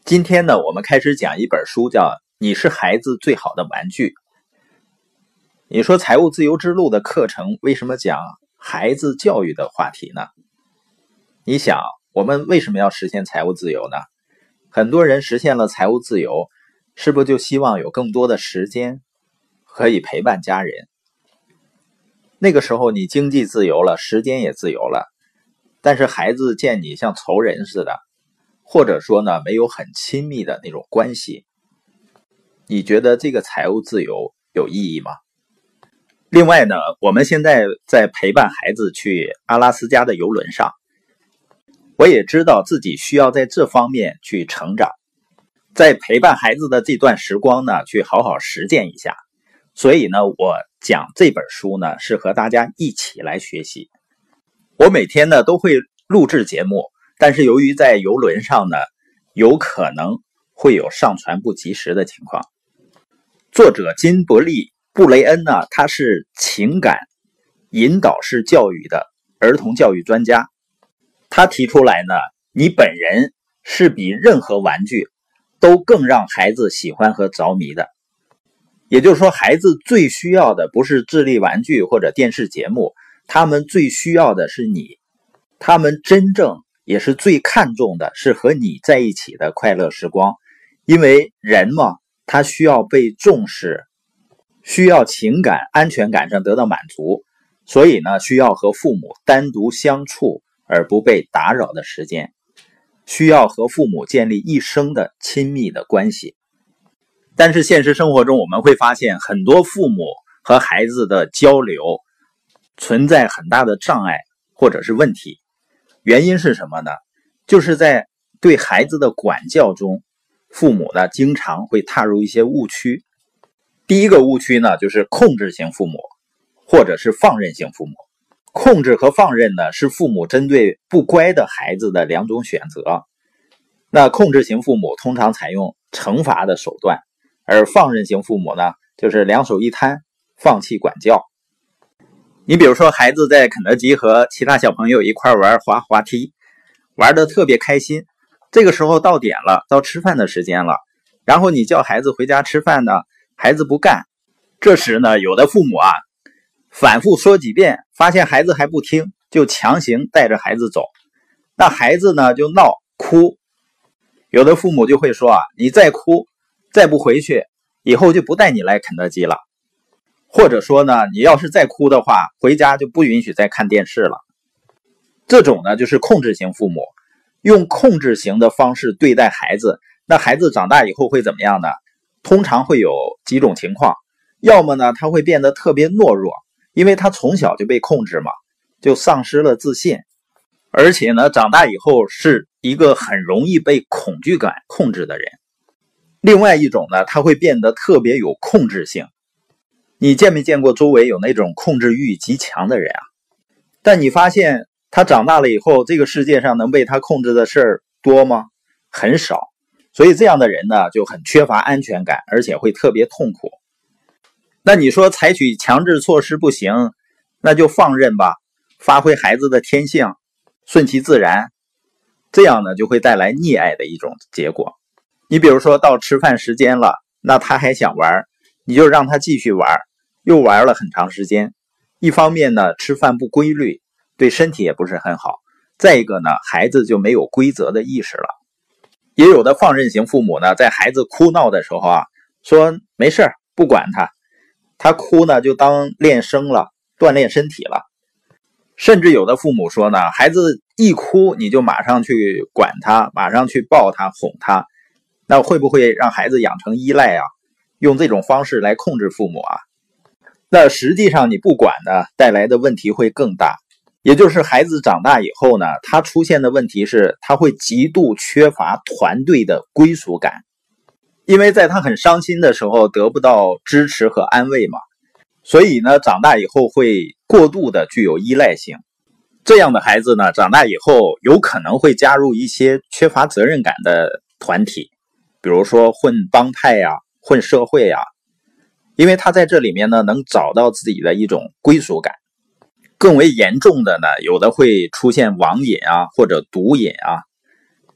今天呢，我们开始讲一本书，叫《你是孩子最好的玩具》。你说财务自由之路的课程为什么讲孩子教育的话题呢？你想，我们为什么要实现财务自由呢？很多人实现了财务自由，是不是就希望有更多的时间可以陪伴家人？那个时候你经济自由了，时间也自由了，但是孩子见你像仇人似的，或者说呢，没有很亲密的那种关系，你觉得这个财务自由有意义吗？另外呢，我们现在在陪伴孩子去阿拉斯加的游轮上，我也知道自己需要在这方面去成长，在陪伴孩子的这段时光呢，去好好实践一下。所以呢，我讲这本书呢，是和大家一起来学习。我每天呢都会录制节目，但是由于在游轮上呢，有可能会有上传不及时的情况。作者金伯利·布雷恩呢，他是情感引导式教育的儿童教育专家。他提出来呢，你本人是比任何玩具都更让孩子喜欢和着迷的。也就是说，孩子最需要的不是智力玩具或者电视节目，他们最需要的是你。他们真正也是最看重的是和你在一起的快乐时光。因为人嘛，他需要被重视，需要情感安全感上得到满足，所以呢，需要和父母单独相处而不被打扰的时间，需要和父母建立一生的亲密的关系。但是现实生活中我们会发现，很多父母和孩子的交流存在很大的障碍或者是问题。原因是什么呢？就是在对孩子的管教中，父母呢经常会踏入一些误区。第一个误区呢，就是控制型父母或者是放任型父母。控制和放任呢，是父母针对不乖的孩子的两种选择。那控制型父母通常采用惩罚的手段，而放任型父母呢，就是两手一摊，放弃管教。你比如说，孩子在肯德基和其他小朋友一块玩滑滑梯，玩得特别开心。这个时候到点了，到吃饭的时间了，然后你叫孩子回家吃饭呢，孩子不干。这时呢，有的父母反复说几遍，发现孩子还不听，就强行带着孩子走。那孩子呢就闹哭，有的父母就会说你再哭再不回去，以后就不带你来肯德基了。或者说呢，你要是再哭的话，回家就不允许再看电视了。这种呢就是控制型父母，用控制型的方式对待孩子。那孩子长大以后会怎么样呢？通常会有几种情况，要么呢他会变得特别懦弱，因为他从小就被控制嘛，就丧失了自信，而且呢长大以后是一个很容易被恐惧感控制的人。另外一种呢，他会变得特别有控制性。你见没见过周围有那种控制欲极强的人啊？但你发现他长大了以后，这个世界上能被他控制的事儿多吗？很少。所以这样的人呢，就很缺乏安全感，而且会特别痛苦。那你说采取强制措施不行，那就放任吧，发挥孩子的天性，顺其自然，这样呢就会带来溺爱的一种结果。你比如说到吃饭时间了，那他还想玩，你就让他继续玩，又玩了很长时间。一方面呢，吃饭不规律，对身体也不是很好。再一个呢，孩子就没有规则的意识了。也有的放任型父母呢，在孩子哭闹的时候说没事，不管他哭呢就当练声了，锻炼身体了。甚至有的父母说呢，孩子一哭你就马上去管他，马上去抱他哄他，那会不会让孩子养成依赖用这种方式来控制父母那实际上你不管呢，带来的问题会更大。也就是孩子长大以后呢，他出现的问题是他会极度缺乏团队的归属感，因为在他很伤心的时候得不到支持和安慰嘛，所以呢长大以后会过度的具有依赖性。这样的孩子呢，长大以后有可能会加入一些缺乏责任感的团体，比如说混帮派混社会因为他在这里面呢能找到自己的一种归属感。更为严重的呢，有的会出现网瘾或者毒瘾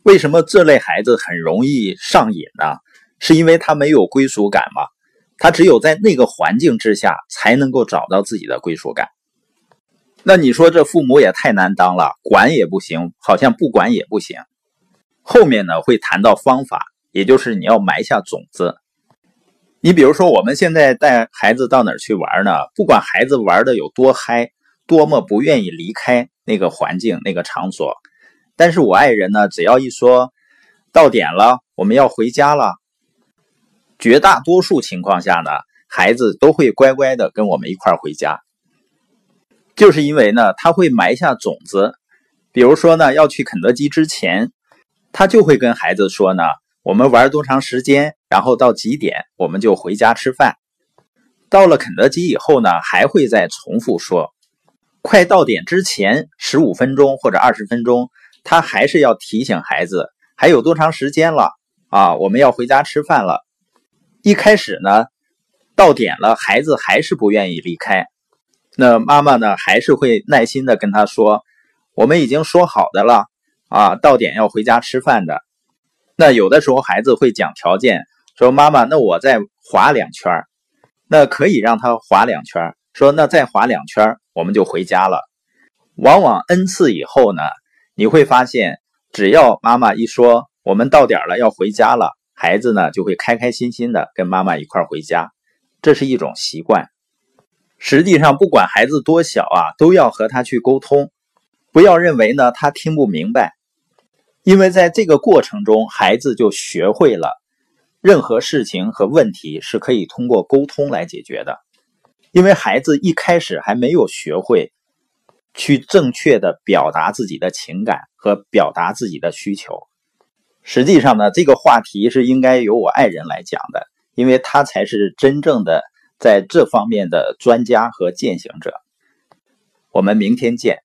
为什么这类孩子很容易上瘾呢？是因为他没有归属感吗？他只有在那个环境之下才能够找到自己的归属感。那你说这父母也太难当了，管也不行，好像不管也不行。后面呢会谈到方法，也就是你要埋下种子。你比如说我们现在带孩子到哪儿去玩呢？不管孩子玩的有多嗨，多么不愿意离开那个环境那个场所，但是我爱人呢只要一说到点了，我们要回家了，绝大多数情况下呢孩子都会乖乖的跟我们一块儿回家。就是因为呢他会埋下种子，比如说呢要去肯德基之前，他就会跟孩子说呢，我们玩多长时间，然后到几点我们就回家吃饭。到了肯德基以后呢还会再重复说，快到点之前15分钟或者20分钟，他还是要提醒孩子还有多长时间了啊，我们要回家吃饭了。一开始呢到点了，孩子还是不愿意离开，那妈妈呢还是会耐心的跟他说，我们已经说好的了啊，到点要回家吃饭的。那有的时候孩子会讲条件，说妈妈那我再滑2圈，那可以让他滑2圈，说那再滑2圈我们就回家了。往往 N 次以后呢，你会发现只要妈妈一说我们到点了要回家了，孩子呢就会开开心心的跟妈妈一块回家，这是一种习惯。实际上不管孩子多小啊，都要和他去沟通，不要认为呢他听不明白，因为在这个过程中孩子就学会了任何事情和问题是可以通过沟通来解决的。因为孩子一开始还没有学会去正确的表达自己的情感和表达自己的需求。实际上呢这个话题是应该由我爱人来讲的，因为他才是真正的在这方面的专家和践行者。我们明天见。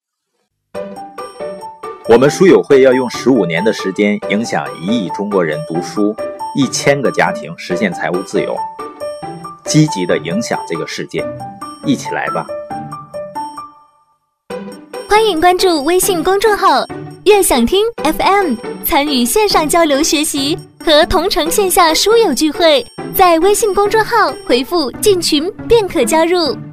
我们书友会要用15年的时间影响1亿中国人读书，1000个家庭实现财务自由，积极的影响这个世界，一起来吧。 欢迎关注微信公众号悦享听 FM， 参与线上交流学习和同城线下书友聚会，在微信公众号回复进群便可加入。